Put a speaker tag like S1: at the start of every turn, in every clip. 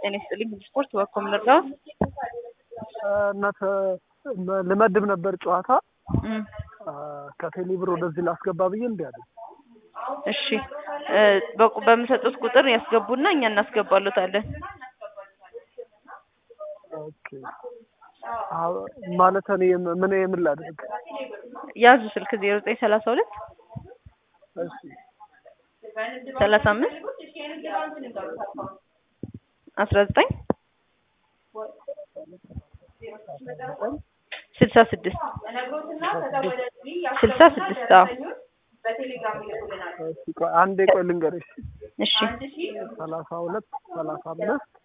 S1: እኔ ስልኝ ስፖርት ወኮም ነበር
S2: እናት ለመድብ ነበር ጨዋታ ከቴሌብር ወደዚህ ላስገባ ብዬ እንዲያለ
S1: እሺ በመሰጡት ቁጥር ያስገቡና እኛ እናስገባሉታለን
S2: ኦኬ ማለት እኔ ምን ላድርግ
S1: ያዙ ስልክ 0932
S2: እሺ
S1: 35 19 66 በቴሌግራም ይልኩልናል
S2: እሺ አንዴ ቆይ ልንገርሽ
S1: እሺ
S2: 32 35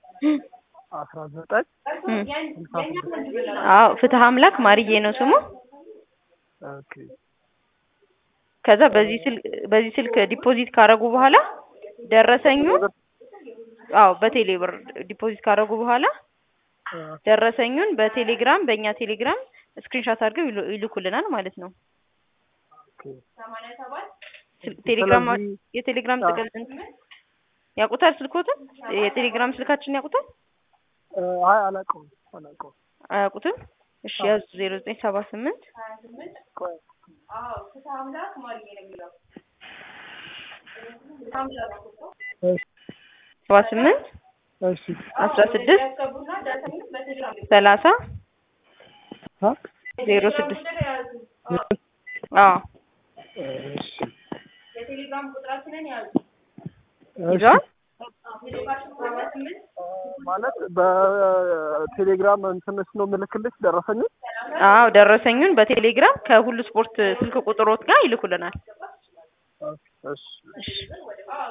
S2: 19
S1: አዎ ፍትህ አምላክ ማርዬ ነው ስሙ
S2: ኦኬ
S1: ከዛ በዚህ ስልክ ዲፖዚት ካረጉ በኋላ ደረሰኙ አዎ በቴሌብር ዲፖዚት ካረጉ በኋላ ደረሰኙን በቴሌግራም በእኛ ቴሌግራም ስክሪንሾት አድርገው ይልኩልናል ማለት ነው
S2: ኦኬ
S1: ቴሌግራም የቴሌግራም ጥቅል ያቁታል ስልኮትን የቴሌግራም ስልካችን ያቁታል
S2: አይ አላውቀውም
S1: አያውቁትም እሺ ያዝ 0978
S2: አዎ
S1: ፍትሃምላክ ማርዬ ነው የሚለው 78
S2: እሺ
S1: 16 30 06 አዎ
S2: እሺ
S1: የቴሌግራም ቁጥራችንን ያዙ
S2: እሺ ማለት በቴሌግራም እንትንስ ነው ምልክልሽ ደረሰኝ
S1: አዎ ደረሰኙን በቴሌግራም ከሁሉ ስፖርት ስልክ ቁጥሮት ጋር ይልኩልናል
S2: እሺ